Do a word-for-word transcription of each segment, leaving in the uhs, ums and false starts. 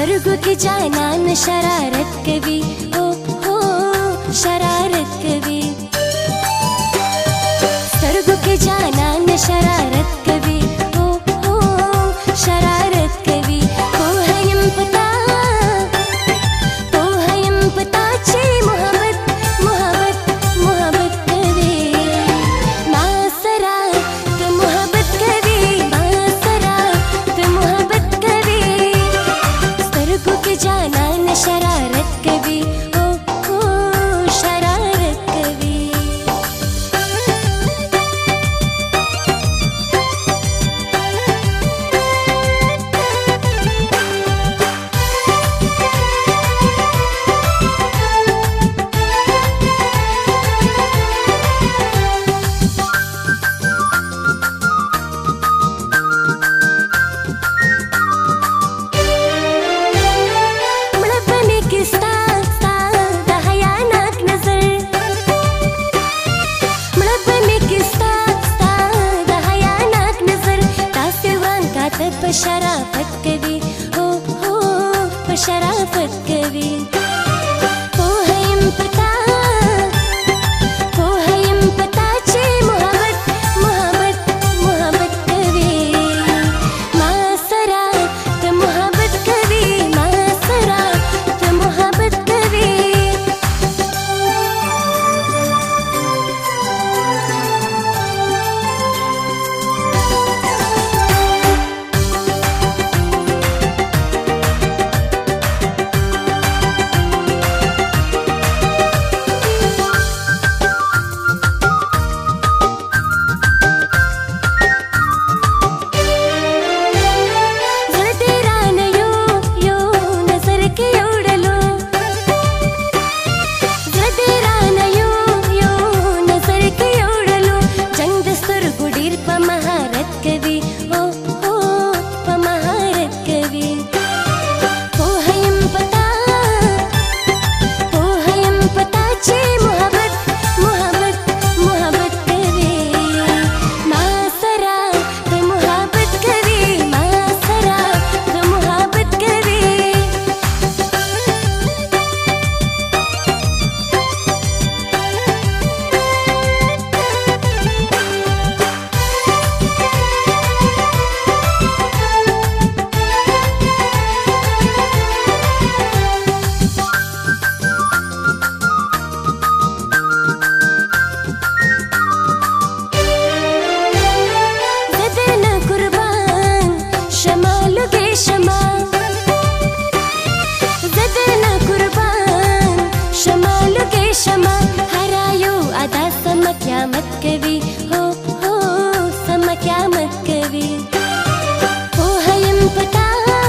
سترګو کې جانان شرارت کوي، او هو شرارت کوي. سترګو کې جانان شرارت کوي، او هو شرارت کوي. پوهه یم پتا پوهه یم پتا چې محبت محبت محبت کوي. ما سره ته محبت کوي، ما سره ته محبت کوي. سترګو کې جانان شرارت کوي، او هو شرارت کوي. शराफत कभी हो हो शराफत कभी पोहा यम पता पोहा यम पता चे मोहब्बत मोहब्बत मोहब्बत कभी मा सरा त मोहब्बत कभी मा सरा त मोहब्बत कभी. समक्यामत कभी हो हो समक्यामत कभी पोहा यम पता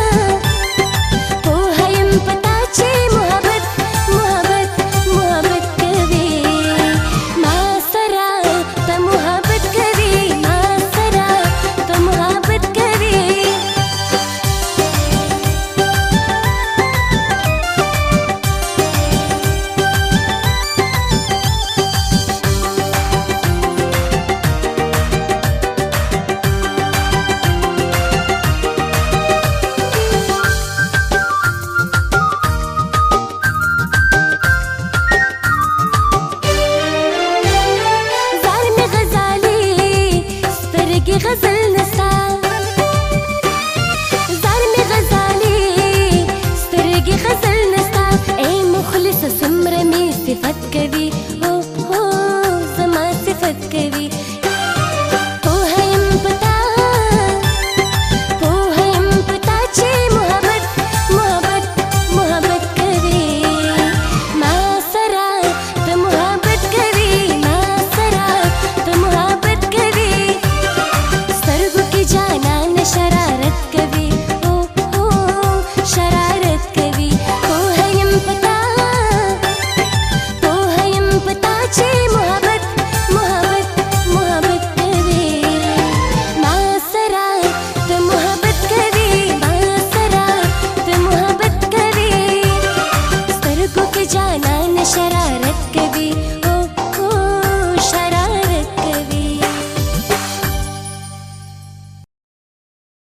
पोहा यम पता चे मोहब्बत मोहब्बत मोहब्बत कभी मा सरा त मोहब्बत कभी मा सरा त मोहब्बत कभी. غزل نستا زار می غزالی سترګې غزل نستا اے مخلص سمره می صفت کوي